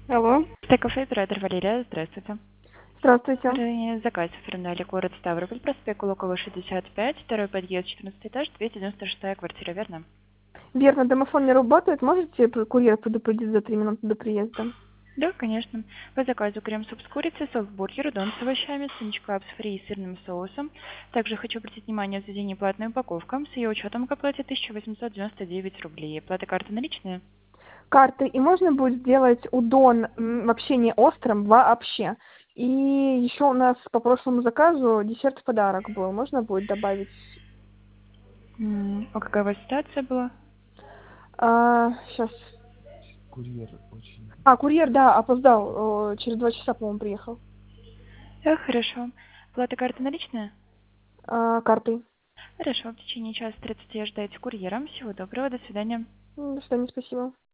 Алло, Кафе оператор Валерия, здравствуйте. здравствуйте. Ранее заказ оформляли город Ставрополь, проспект Кулакова, 65, второй подъезд, 14 этаж, 296 квартира, верно? Верно, домофон не работает. Можете курьер предупредить за 3 минуты до приезда? Да, конечно. По заказу крем-суп с курицей, соус-бургер, удон с овощами, сынч-клаб с фри и сырным соусом. Также хочу обратить внимание, в заведении платная упаковка. С ее учетом к оплате 1899 рублей. Плата карты наличные? Карты. И можно будет сделать удон вообще не острым, вообще. И еще у нас по прошлому заказу десерт в подарок был. Можно будет добавить? А какая у вас ситуация была? Сейчас. Курьер, да, опоздал. Через 2 часа, по-моему, приехал. Да, хорошо. Плата карты наличная? Картой. Хорошо, в течение часа 30 ожидайте курьера. Всего доброго, до свидания. До свидания, спасибо.